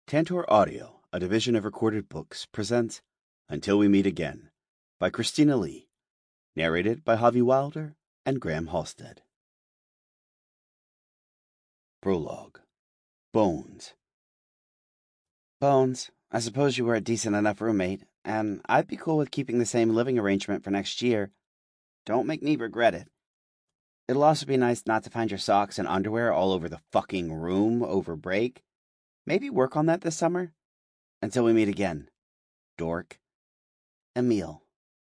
Tantor Audio, a division of Recorded Books, presents Until We Meet Again by Christina Lee, narrated by Javi Wilder and Graham Halstead. Prologue. Bones. Bones, I suppose you were a decent enough roommate, and I'd be cool with keeping the same living arrangement for next year. Don't make me regret it. It'll also be nice not to find your socks and underwear all over the fucking room over break. Maybe work on that this summer? Until we meet again. Dork. Emil.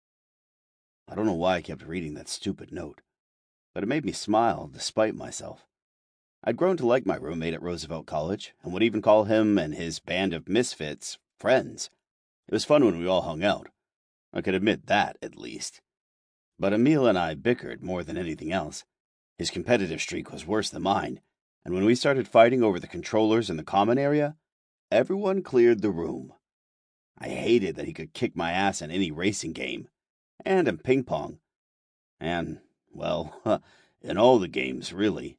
I don't know why I kept reading that stupid note, but it made me smile despite myself. I'd grown to like my roommate at Roosevelt College, and would even call him and his band of misfits friends. It was fun when we all hung out. I could admit that, at least. But Emil and I bickered more than anything else. His competitive streak was worse than mine, and when we started fighting over the controllers in the common area, everyone cleared the room. I hated that he could kick my ass in any racing game, and in ping pong, and, well, in all the games, really.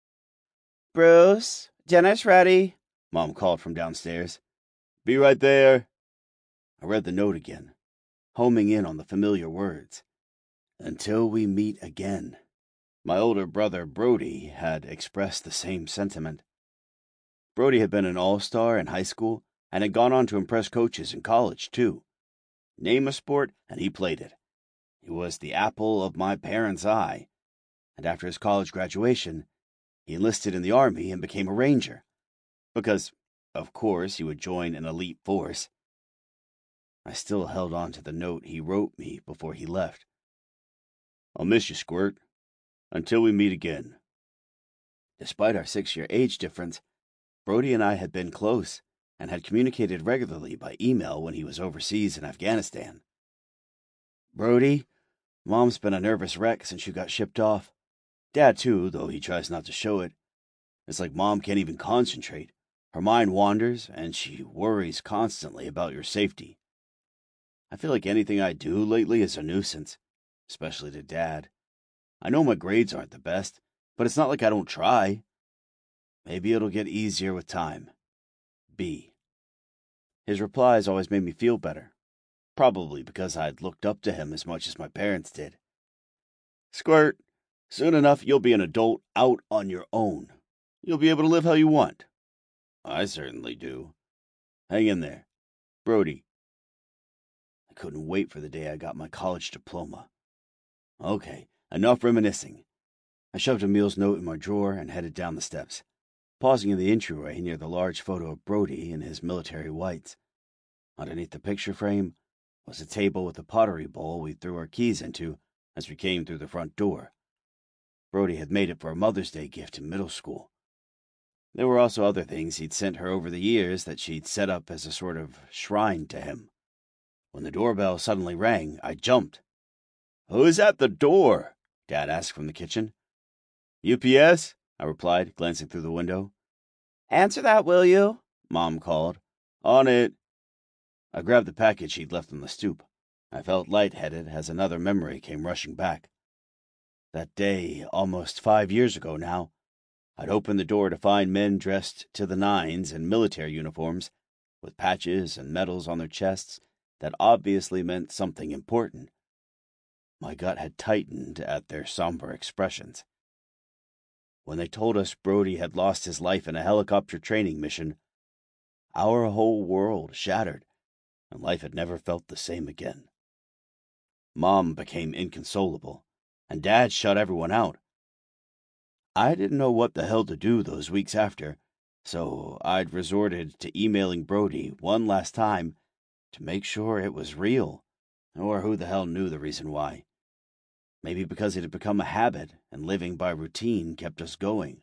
"Bruce, dinner's ready," Mom called from downstairs. "Be right there." I read the note again, homing in on the familiar words. Until we meet again. My older brother, Brody, had expressed the same sentiment. Brody had been an all-star in high school and had gone on to impress coaches in college, too. Name a sport, and he played it. He was the apple of my parents' eye, and after his college graduation, he enlisted in the Army and became a Ranger, because, of course, he would join an elite force. I still held on to the note he wrote me before he left. "I'll miss you, Squirt. Until we meet again." Despite our 6-year age difference, Brody and I had been close and had communicated regularly by email when he was overseas in Afghanistan. "Brody, Mom's been a nervous wreck since you got shipped off. Dad, too, though he tries not to show it. It's like Mom can't even concentrate. Her mind wanders, and she worries constantly about your safety. I feel like anything I do lately is a nuisance, especially to Dad. I know my grades aren't the best, but it's not like I don't try. Maybe it'll get easier with time. B." His replies always made me feel better, probably because I'd looked up to him as much as my parents did. "Squirt, soon enough you'll be an adult out on your own. You'll be able to live how you want." "I certainly do. Hang in there. Brody." I couldn't wait for the day I got my college diploma. Okay, enough reminiscing. I shoved Emil's note in my drawer and headed down the steps, pausing in the entryway near the large photo of Brody in his military whites. Underneath the picture frame was a table with a pottery bowl we threw our keys into as we came through the front door. Brody had made it for a Mother's Day gift in middle school. There were also other things he'd sent her over the years that she'd set up as a sort of shrine to him. When the doorbell suddenly rang, I jumped. "Who's at the door?" Dad asked from the kitchen. "UPS?" I replied, glancing through the window. "Answer that, will you?" Mom called. "On it." I grabbed the package he'd left on the stoop. I felt lightheaded as another memory came rushing back. That day, almost 5 years ago now, I'd opened the door to find men dressed to the nines in military uniforms, with patches and medals on their chests that obviously meant something important. My gut had tightened at their somber expressions. When they told us Brody had lost his life in a helicopter training mission, our whole world shattered, and life had never felt the same again. Mom became inconsolable, and Dad shut everyone out. I didn't know what the hell to do those weeks after, so I'd resorted to emailing Brody one last time to make sure it was real, or who the hell knew the reason why. Maybe because it had become a habit, and living by routine kept us going.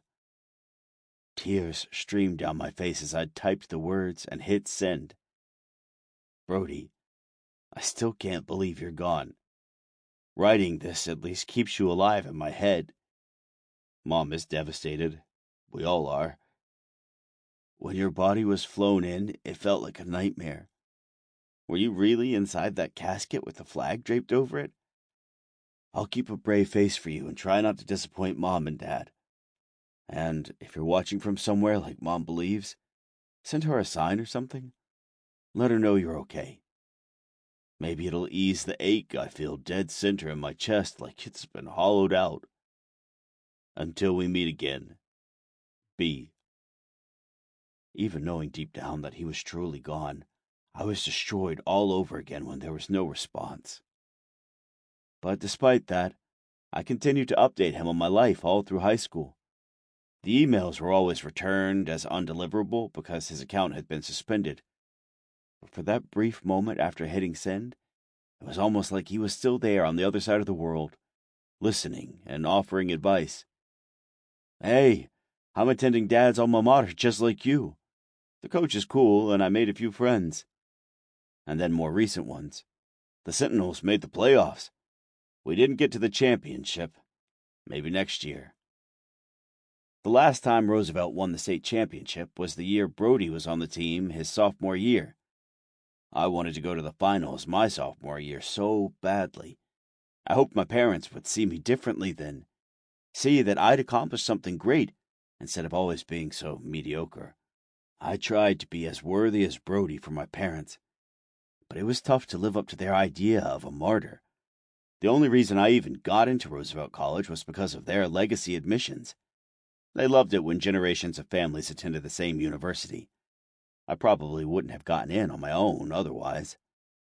Tears streamed down my face as I typed the words and hit send. "Brody, I still can't believe you're gone. Writing this at least keeps you alive in my head. Mom is devastated. We all are. When your body was flown in, it felt like a nightmare. Were you really inside that casket with the flag draped over it? I'll keep a brave face for you and try not to disappoint Mom and Dad. And if you're watching from somewhere like Mom believes, Send her a sign or something. Let her know you're okay. Maybe it'll ease the ache I feel dead center in my chest like it's been hollowed out. Until we meet again. B. Even knowing deep down that he was truly gone, I was destroyed all over again when there was no response. But despite that, I continued to update him on my life all through high school. The emails were always returned as undeliverable because his account had been suspended. But for that brief moment after hitting send, it was almost like he was still there on the other side of the world, listening and offering advice. Hey, I'm attending Dad's alma mater just like you. The coach is cool, and I made a few friends. And then more recent ones. The Sentinels made the playoffs. We didn't get to the championship. Maybe next year. The last time Roosevelt won the state championship was the year Brody was on the team his sophomore year. I wanted to go to the finals my sophomore year so badly. I hoped my parents would see me differently then. See that I'd accomplished something great instead of always being so mediocre. I tried to be as worthy as Brody for my parents, but it was tough to live up to their idea of a martyr. The only reason I even got into Roosevelt College was because of their legacy admissions. They loved it when generations of families attended the same university. I probably wouldn't have gotten in on my own otherwise.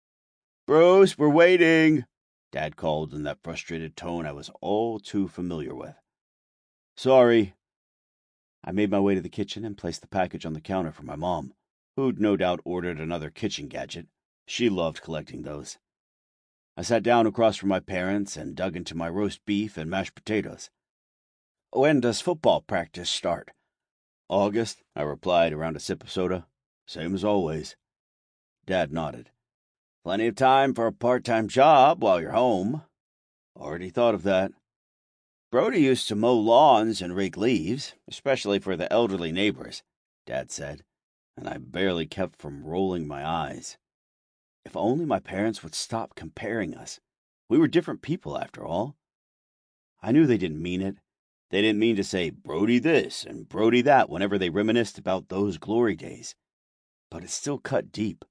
"Bruce, we're waiting," Dad called in that frustrated tone I was all too familiar with. "Sorry." I made my way to the kitchen and placed the package on the counter for my mom, who'd no doubt ordered another kitchen gadget. She loved collecting those. I sat down across from my parents and dug into my roast beef and mashed potatoes. "When does football practice start?" "August," I replied around a sip of soda. "Same as always." Dad nodded. "Plenty of time for a part-time job while you're home." "Already thought of that." "Brody used to mow lawns and rake leaves, especially for the elderly neighbors," Dad said, and I barely kept from rolling my eyes. If only my parents would stop comparing us. We were different people, after all. I knew they didn't mean it. They didn't mean to say Brody this and Brody that whenever they reminisced about those glory days. But it still cut deep.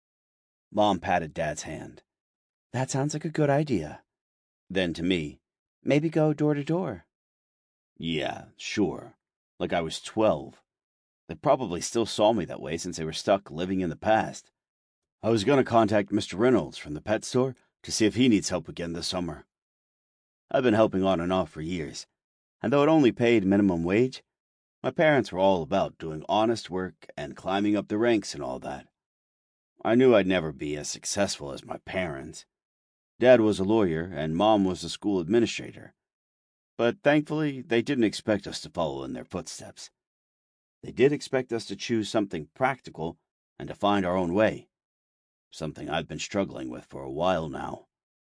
Mom patted Dad's hand. "That sounds like a good idea." Then to me, "Maybe go door to door." Yeah, sure. Like I was 12. They probably still saw me that way since they were stuck living in the past. I was going to contact Mr. Reynolds from the pet store to see if he needs help again this summer. I've been helping on and off for years, and though it only paid minimum wage, my parents were all about doing honest work and climbing up the ranks and all that. I knew I'd never be as successful as my parents. Dad was a lawyer and Mom was a school administrator. But thankfully, they didn't expect us to follow in their footsteps. They did expect us to choose something practical and to find our own way. Something I've been struggling with for a while now.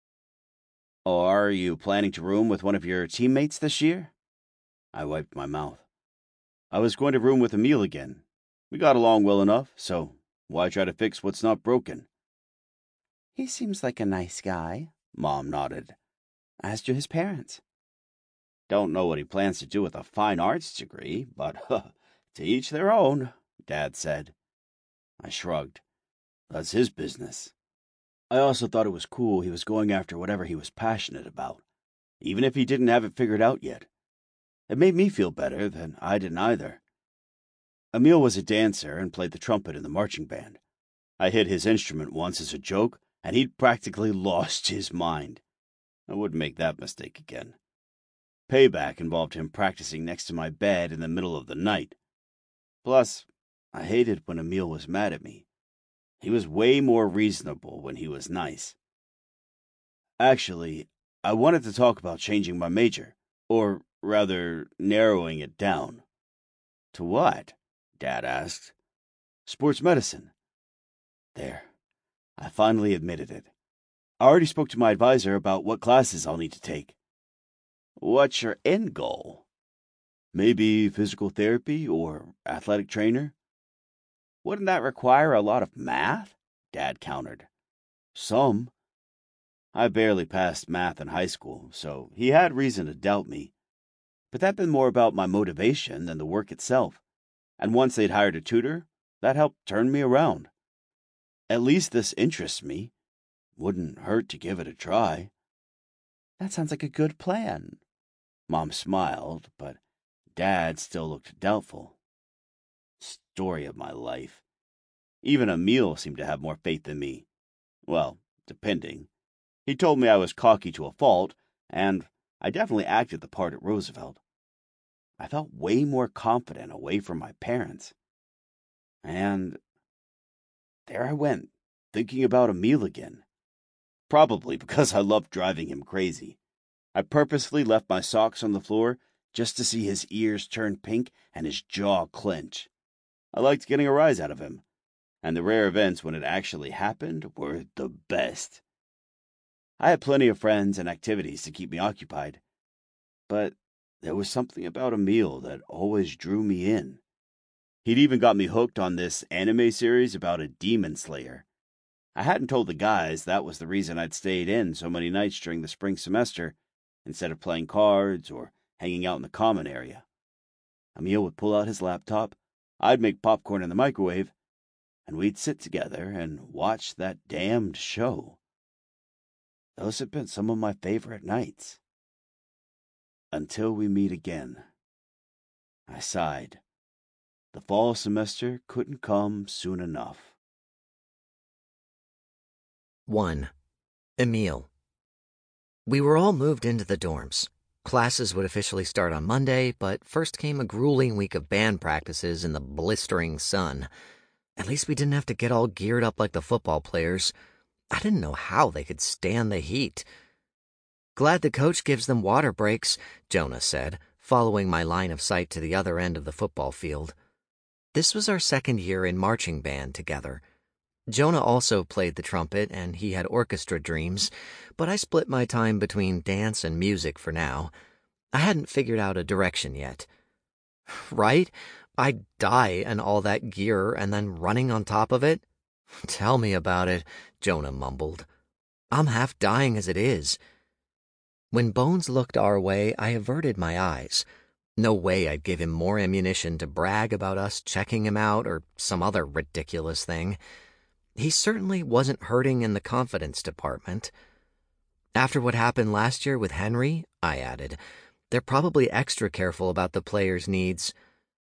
"Are you planning to room with one of your teammates this year?" I wiped my mouth. I was going to room with Emil again. We got along well enough, so why try to fix what's not broken? "He seems like a nice guy," Mom nodded. "As do his parents." "Don't know what he plans to do with a fine arts degree, but to each their own," Dad said. I shrugged. That's his business. I also thought it was cool he was going after whatever he was passionate about, even if he didn't have it figured out yet. It made me feel better that I didn't either. Emil was a dancer and played the trumpet in the marching band. I hit his instrument once as a joke, and he'd practically lost his mind. I wouldn't make that mistake again. Payback involved him practicing next to my bed in the middle of the night. Plus, I hated when Emil was mad at me. He was way more reasonable when he was nice. Actually, I wanted to talk about changing my major, or rather, narrowing it down. To what? Dad asked. Sports medicine. There. I finally admitted it. I already spoke to my advisor about what classes I'll need to take. What's your end goal? Maybe physical therapy or athletic trainer? Wouldn't that require a lot of math? Dad countered. Some. I barely passed math in high school, so he had reason to doubt me. But that'd been more about my motivation than the work itself. And once they'd hired a tutor, That helped turn me around. At least this interests me. Wouldn't hurt to give it a try. That sounds like a good plan. Mom smiled, but Dad still looked doubtful. Story of my life. Even Emil seemed to have more faith than me. Well, depending. He told me I was cocky to a fault, and I definitely acted the part at Roosevelt. I felt way more confident away from my parents. And there I went, thinking about Emil again. Probably because I loved driving him crazy. I purposely left my socks on the floor just to see his ears turn pink and his jaw clench. I liked getting a rise out of him, and the rare events when it actually happened were the best. I had plenty of friends and activities to keep me occupied, but there was something about Emil that always drew me in. He'd even got me hooked on this anime series about a demon slayer. I hadn't told the guys that was the reason I'd stayed in so many nights during the spring semester, instead of playing cards or hanging out in the common area. Emil would pull out his laptop, I'd make popcorn in the microwave, and we'd sit together and watch that damned show. Those have been some of my favorite nights. Until we meet again. I sighed. The fall semester couldn't come soon enough. 1. Emil. We were all moved into the dorms. Classes would officially start on Monday, but first came a grueling week of band practices in the blistering sun. At least we didn't have to get all geared up like the football players. I didn't know how they could stand the heat. Glad the coach gives them water breaks, Jonah said, following my line of sight to the other end of the football field. This was our second year in marching band together. Jonah also played the trumpet, and he had orchestra dreams, but I split my time between dance and music for now. I hadn't figured out a direction yet. Right? I'd die in all that gear and then running on top of it? Tell me about it, Jonah mumbled. I'm half dying as it is. When Bones looked our way, I averted my eyes. No way I'd give him more ammunition to brag about us checking him out or some other ridiculous thing. He certainly wasn't hurting in the confidence department. After what happened last year with Henry, I added, they're probably extra careful about the players' needs.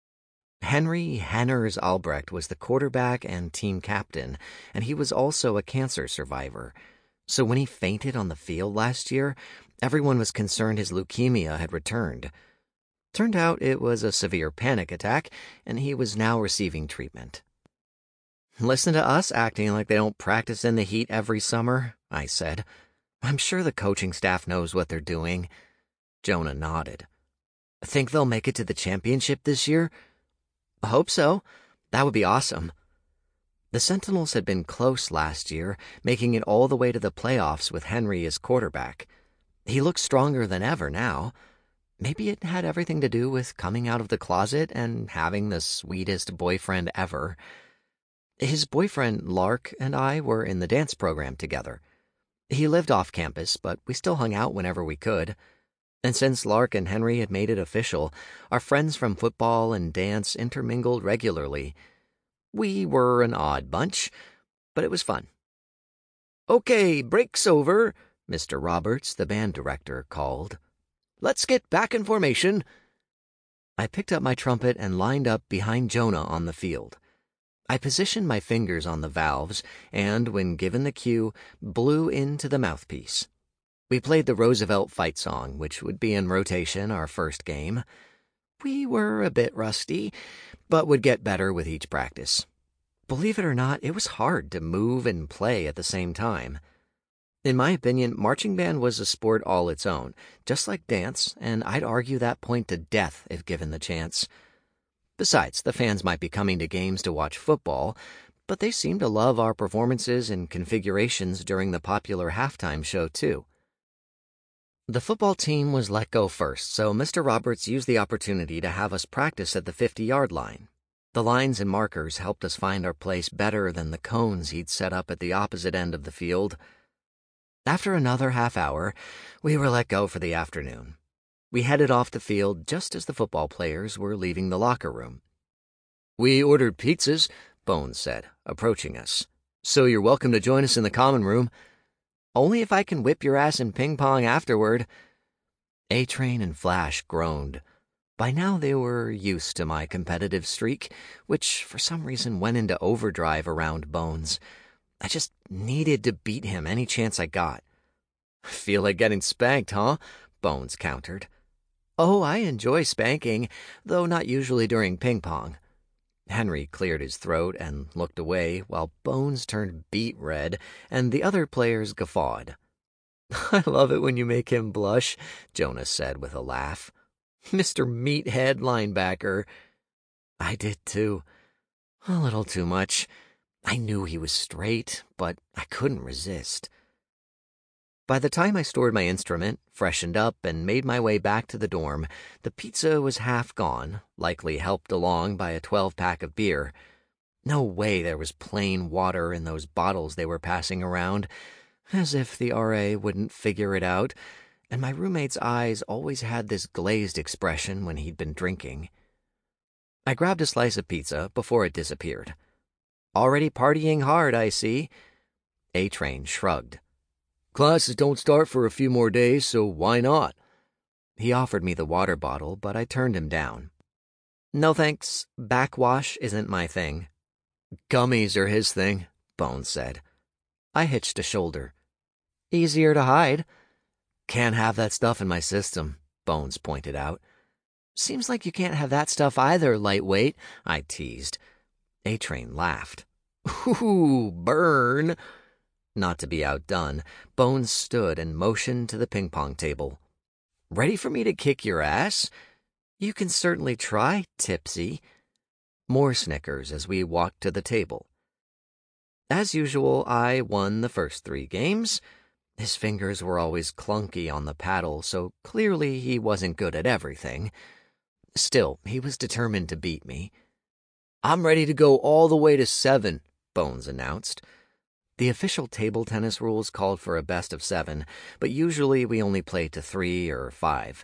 Henry Henners Albrecht was the quarterback and team captain, and he was also a cancer survivor. So when he fainted on the field last year, everyone was concerned his leukemia had returned. Turned out it was a severe panic attack, and he was now receiving treatment. Listen to us acting like they don't practice in the heat every summer, I said. I'm sure the coaching staff knows what they're doing. Jonah nodded. Think they'll make it to the championship this year? I hope so. That would be awesome. The Sentinels had been close last year, making it all the way to the playoffs with Henry as quarterback. He looked stronger than ever now. Maybe it had everything to do with coming out of the closet and having the sweetest boyfriend ever. His boyfriend, Lark, and I were in the dance program together. He lived off campus, but we still hung out whenever we could. And since Lark and Henry had made it official, our friends from football and dance intermingled regularly. We were an odd bunch, but it was fun. Okay, break's over, Mr. Roberts, the band director, called. Let's get back in formation. I picked up my trumpet and lined up behind Jonah on the field. I positioned my fingers on the valves and, when given the cue, blew into the mouthpiece. We played the Roosevelt fight song, which would be in rotation our first game. We were a bit rusty, but would get better with each practice. Believe it or not, it was hard to move and play at the same time. In my opinion, marching band was a sport all its own, just like dance, and I'd argue that point to death if given the chance. Besides, the fans might be coming to games to watch football, but they seemed to love our performances and configurations during the popular halftime show, too. The football team was let go first, so Mr. Roberts used the opportunity to have us practice at the 50-yard line. The lines and markers helped us find our place better than the cones he'd set up at the opposite end of the field. After another half hour, we were let go for the afternoon. We headed off the field just as the football players were leaving the locker room. We ordered pizzas, Bones said, approaching us. "So you're welcome to join us in the common room. Only if I can whip your ass in ping pong afterward." A-Train and Flash groaned. By now they were used to my competitive streak, which for some reason went into overdrive around Bones. I just needed to beat him any chance I got. "Feel like getting spanked, huh?" Bones countered. "Oh, I enjoy spanking, though not usually during ping pong." Henry cleared his throat and looked away while Bones turned beet red and the other players guffawed. "I love it when you make him blush," Jonas said with a laugh. "Mr. Meathead Linebacker." I did too. A little too much. I knew he was straight, but I couldn't resist. By the time I stored my instrument, freshened up, and made my way back to the dorm, the pizza was half gone, likely helped along by a 12-pack of beer. No way there was plain water in those bottles they were passing around, as if the RA wouldn't figure it out, and my roommate's eyes always had this glazed expression when he'd been drinking. I grabbed a slice of pizza before it disappeared. "Already partying hard, I see." A-Train shrugged. "Classes don't start for a few more days, so why not?" He offered me the water bottle, but I turned him down. "No thanks, backwash isn't my thing." "Gummies are his thing," Bones said. I hitched a shoulder. "Easier to hide." "Can't have that stuff in my system," Bones pointed out. "Seems like you can't have that stuff either, lightweight," I teased. A-Train laughed. "Ooh, burn." Not to be outdone, Bones stood and motioned to the ping-pong table. "Ready for me to kick your ass?" "You can certainly try, Tipsy." More snickers as we walked to the table. As usual, I won the first 3 games. His fingers were always clunky on the paddle, so clearly he wasn't good at everything. Still, he was determined to beat me. "I'm ready to go all the way to 7, Bones announced. The official table tennis rules called for a best of 7, but usually we only played to 3 or 5.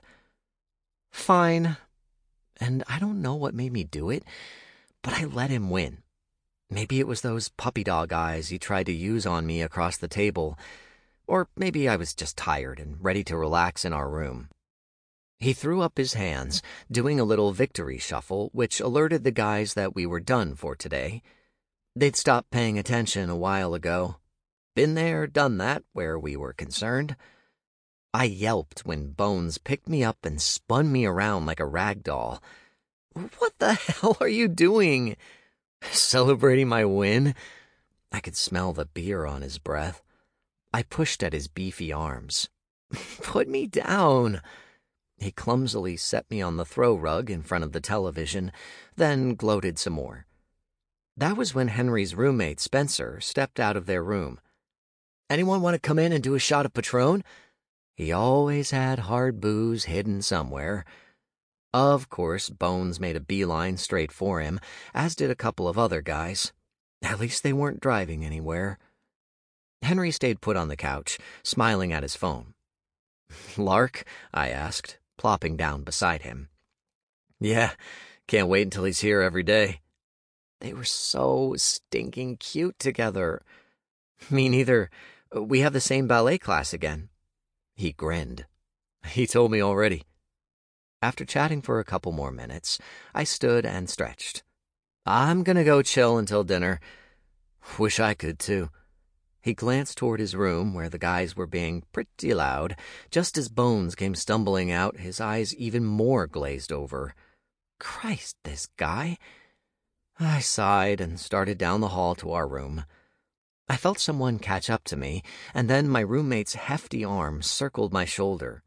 Fine. And I don't know what made me do it, but I let him win. Maybe it was those puppy dog eyes he tried to use on me across the table, or maybe I was just tired and ready to relax in our room. He threw up his hands, doing a little victory shuffle, which alerted the guys that we were done for today. They'd stopped paying attention a while ago. Been there, done that, where we were concerned. I yelped when Bones picked me up and spun me around like a rag doll. "What the hell are you doing?" "Celebrating my win?" I could smell the beer on his breath. I pushed at his beefy arms. "Put me down." He clumsily set me on the throw rug in front of the television, then gloated some more. That was when Henry's roommate, Spencer, stepped out of their room. "Anyone want to come in and do a shot of Patron?" He always had hard booze hidden somewhere. Of course, Bones made a beeline straight for him, as did a couple of other guys. At least they weren't driving anywhere. Henry stayed put on the couch, smiling at his phone. "Lark?" I asked, plopping down beside him. "Yeah, can't wait until he's here every day." They were so stinking cute together. "Me neither. We have the same ballet class again." He grinned. "He told me already." After chatting for a couple more minutes, I stood and stretched. "I'm gonna go chill until dinner." "Wish I could, too." He glanced toward his room, where the guys were being pretty loud, just as Bones came stumbling out, his eyes even more glazed over. Christ, this guy. I sighed and started down the hall to our room. I felt someone catch up to me, and then my roommate's hefty arm circled my shoulder.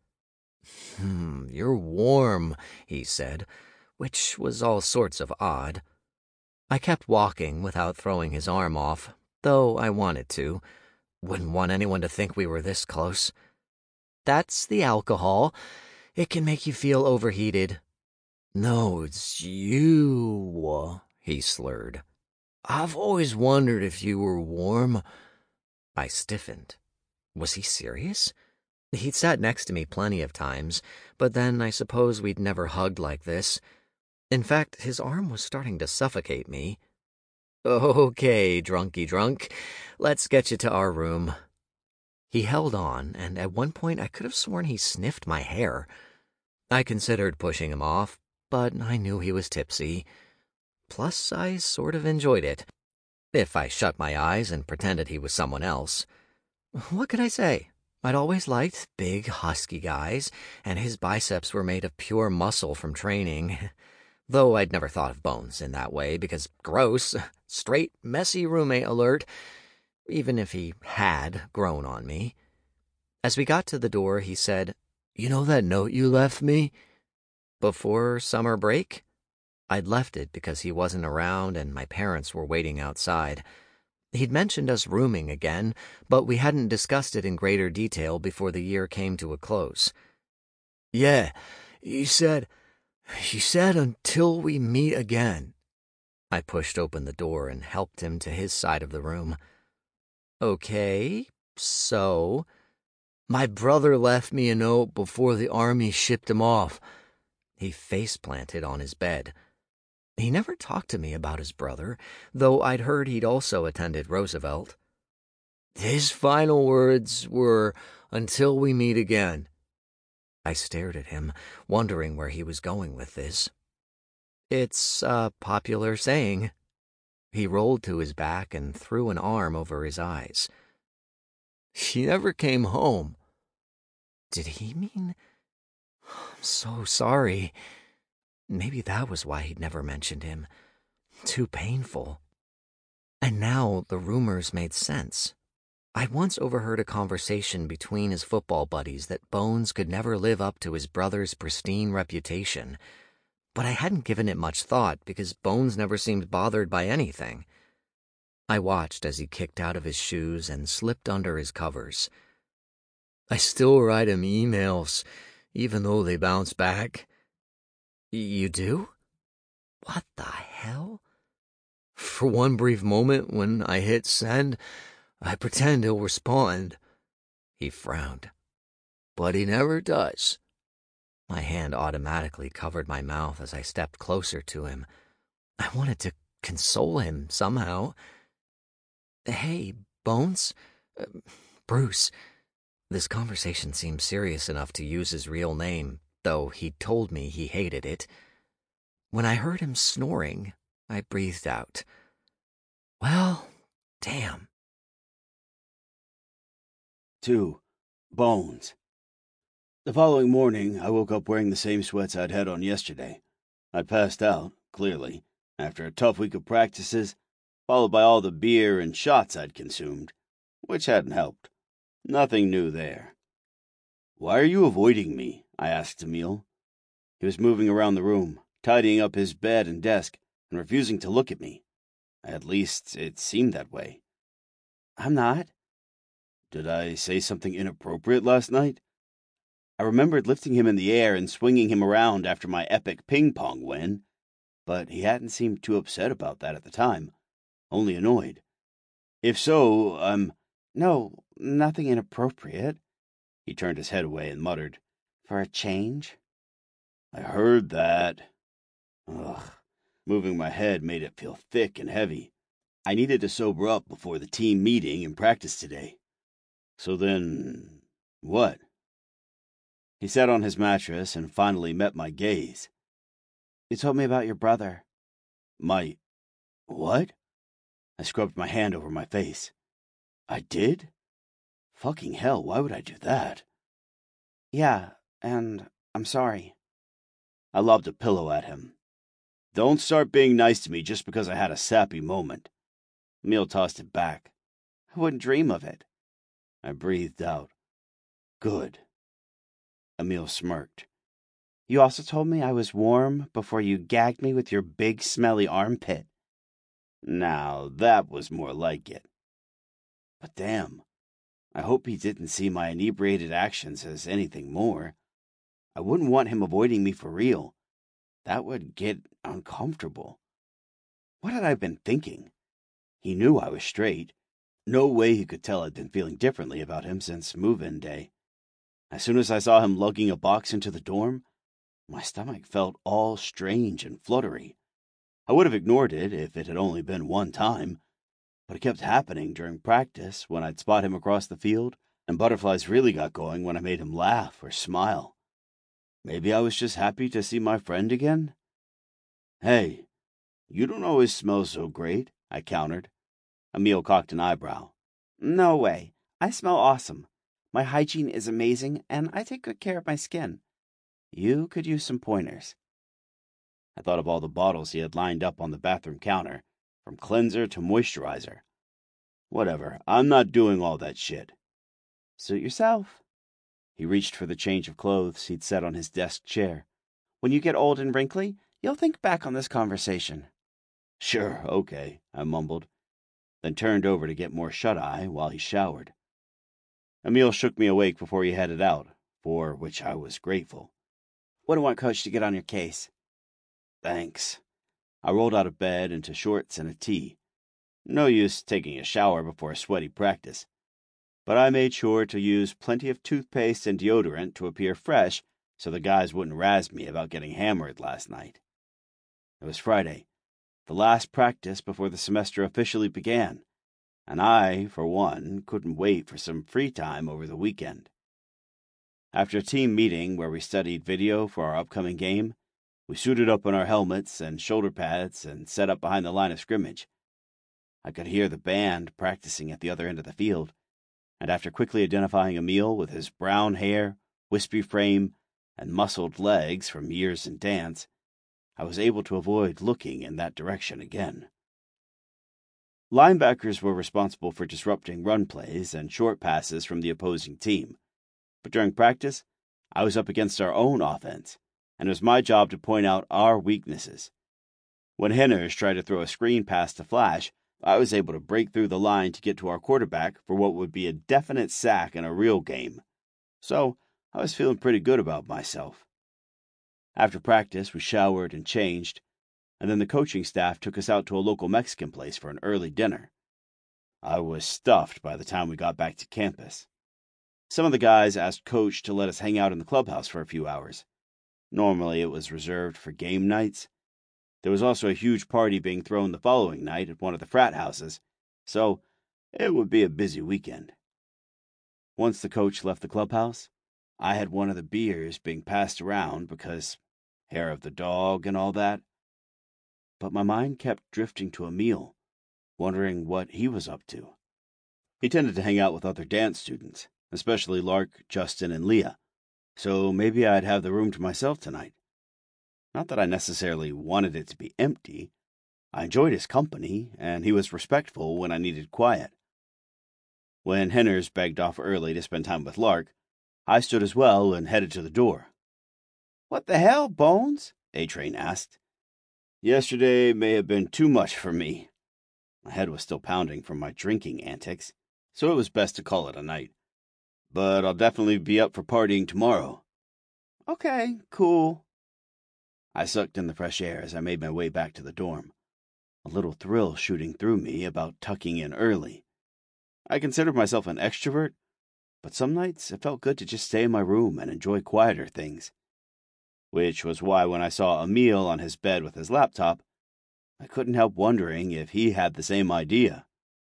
You're warm," he said, which was all sorts of odd. I kept walking without throwing his arm off, though I wanted to. Wouldn't want anyone to think we were this close. "That's the alcohol. It can make you feel overheated." "No, it's you," he slurred. "I've always wondered if you were warm." I stiffened. Was he serious? He'd sat next to me plenty of times, but then I suppose we'd never hugged like this. In fact, his arm was starting to suffocate me. Okay, drunky drunk, let's get you to our room. He held on, and at one point I could have sworn he sniffed my hair. I considered pushing him off, but I knew he was tipsy. Plus, I sort of enjoyed it, if I shut my eyes and pretended he was someone else. What could I say? I'd always liked big, husky guys, and his biceps were made of pure muscle from training. Though I'd never thought of Bones in that way, because gross, straight, messy roommate alert, even if he had grown on me. As we got to the door, he said, "You know that note you left me?" Before summer break? I'd left it because he wasn't around and my parents were waiting outside. He'd mentioned us rooming again, but we hadn't discussed it in greater detail before the year came to a close. "Yeah, you said until we meet again." I pushed open the door and helped him to his side of the room. "Okay, so..." "My brother left me a note before the army shipped him off." He face-planted on his bed. He never talked to me about his brother, though I'd heard he'd also attended Roosevelt. "His final words were, 'Until we meet again.'" I stared at him, wondering where he was going with this. "It's a popular saying." He rolled to his back and threw an arm over his eyes. "He never came home." Did he mean... I'm so sorry. Maybe that was why he'd never mentioned him. Too painful. And now the rumors made sense. I'd once overheard a conversation between his football buddies that Bones could never live up to his brother's pristine reputation. But I hadn't given it much thought because Bones never seemed bothered by anything. I watched as he kicked out of his shoes and slipped under his covers. "I still write him emails, even though they bounce back." "You do? What the hell?" "For one brief moment when I hit send, I pretend he'll respond." He frowned. "But he never does." My hand automatically covered my mouth as I stepped closer to him. I wanted to console him somehow. "Hey, Bones? Bruce." This conversation seemed serious enough to use his real name, though he'd told me he hated it. When I heard him snoring, I breathed out. Well, damn. 2. Bones. The following morning, I woke up wearing the same sweats I'd had on yesterday. I'd passed out, clearly, after a tough week of practices, followed by all the beer and shots I'd consumed, which hadn't helped. Nothing new there. "Why are you avoiding me?" I asked Emil. He was moving around the room, tidying up his bed and desk, and refusing to look at me. At least, it seemed that way. "I'm not." Did I say something inappropriate last night? I remembered lifting him in the air and swinging him around after my epic ping-pong win, but he hadn't seemed too upset about that at the time, only annoyed. If so, "No, nothing inappropriate." He turned his head away and muttered, "For a change." "I heard that." Ugh. Moving my head made it feel thick and heavy. I needed to sober up before the team meeting and practice today. So then, what? He sat on his mattress and finally met my gaze. "You told me about your brother." My... what? I scrubbed my hand over my face. I did? Fucking hell, why would I do that? "Yeah, and I'm sorry." I lobbed a pillow at him. Don't start being nice to me just because I had a sappy moment. Emil tossed it back. "I wouldn't dream of it." I breathed out. Good. Emil smirked. "You also told me I was warm before you gagged me with your big smelly armpit." Now, that was more like it. But damn, I hope he didn't see my inebriated actions as anything more. I wouldn't want him avoiding me for real. That would get uncomfortable. What had I been thinking? He knew I was straight. No way he could tell I'd been feeling differently about him since move-in day. As soon as I saw him lugging a box into the dorm, my stomach felt all strange and fluttery. I would have ignored it if it had only been one time, but it kept happening during practice when I'd spot him across the field, and butterflies really got going when I made him laugh or smile. Maybe I was just happy to see my friend again? Hey, you don't always smell so great, I countered. Emil cocked an eyebrow. No way. I smell awesome. My hygiene is amazing, and I take good care of my skin. You could use some pointers. I thought of all the bottles he had lined up on the bathroom counter, from cleanser to moisturizer. Whatever, I'm not doing all that shit. Suit yourself. He reached for the change of clothes he'd set on his desk chair. When you get old and wrinkly, you'll think back on this conversation. Sure, okay, I mumbled, then turned over to get more shut-eye while he showered. Emil shook me awake before he headed out, for which I was grateful. Wouldn't want Coach to get on your case. Thanks. I rolled out of bed into shorts and a tee. No use taking a shower before a sweaty practice. But I made sure to use plenty of toothpaste and deodorant to appear fresh so the guys wouldn't razz me about getting hammered last night. It was Friday, the last practice before the semester officially began, and I, for one, couldn't wait for some free time over the weekend. After a team meeting where we studied video for our upcoming game, we suited up in our helmets and shoulder pads and set up behind the line of scrimmage. I could hear the band practicing at the other end of the field, and after quickly identifying Emil with his brown hair, wispy frame, and muscled legs from years in dance, I was able to avoid looking in that direction again. Linebackers were responsible for disrupting run plays and short passes from the opposing team, but during practice, I was up against our own offense, and it was my job to point out our weaknesses. When Henners tried to throw a screen pass to Flash, I was able to break through the line to get to our quarterback for what would be a definite sack in a real game. So, I was feeling pretty good about myself. After practice, we showered and changed, and then the coaching staff took us out to a local Mexican place for an early dinner. I was stuffed by the time we got back to campus. Some of the guys asked Coach to let us hang out in the clubhouse for a few hours. Normally, it was reserved for game nights. There was also a huge party being thrown the following night at one of the frat houses, so it would be a busy weekend. Once the coach left the clubhouse, I had one of the beers being passed around because hair of the dog and all that. But my mind kept drifting to Emil, wondering what he was up to. He tended to hang out with other dance students, especially Lark, Justin, and Leah, so maybe I'd have the room to myself tonight. Not that I necessarily wanted it to be empty. I enjoyed his company, and he was respectful when I needed quiet. When Henners begged off early to spend time with Lark, I stood as well and headed to the door. What the hell, Bones? A-Train asked. Yesterday may have been too much for me. My head was still pounding from my drinking antics, so it was best to call it a night. But I'll definitely be up for partying tomorrow. Okay, cool. I sucked in the fresh air as I made my way back to the dorm, a little thrill shooting through me about tucking in early. I considered myself an extrovert, but some nights it felt good to just stay in my room and enjoy quieter things. Which was why when I saw Emil on his bed with his laptop, I couldn't help wondering if he had the same idea.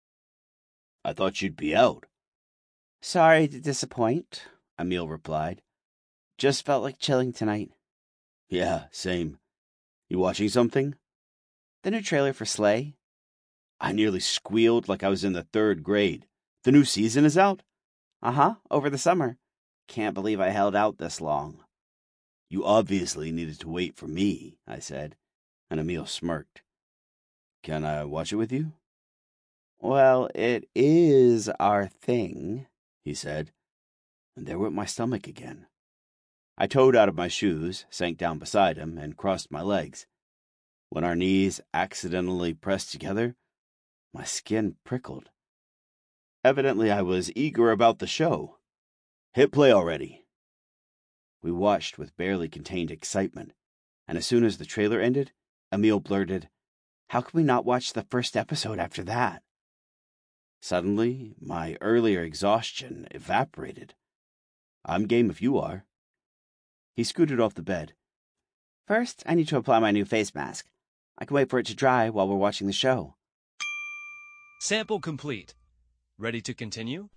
I thought you'd be out. Sorry to disappoint, Emil replied. Just felt like chilling tonight. Yeah, same. You watching something? The new trailer for Slay. I nearly squealed like I was in the 3rd grade. The new season is out? Uh-huh, over the summer. Can't believe I held out this long. You obviously needed to wait for me, I said, and Emil smirked. Can I watch it with you? Well, it is our thing, he said, and there went my stomach again. I toed out of my shoes, sank down beside him, and crossed my legs. When our knees accidentally pressed together, my skin prickled. Evidently, I was eager about the show. Hit play already. We watched with barely contained excitement, and as soon as the trailer ended, Emil blurted, "How can we not watch the first episode after that?" Suddenly, my earlier exhaustion evaporated. I'm game if you are. He scooted off the bed. First, I need to apply my new face mask. I can wait for it to dry while we're watching the show. Sample complete. Ready to continue?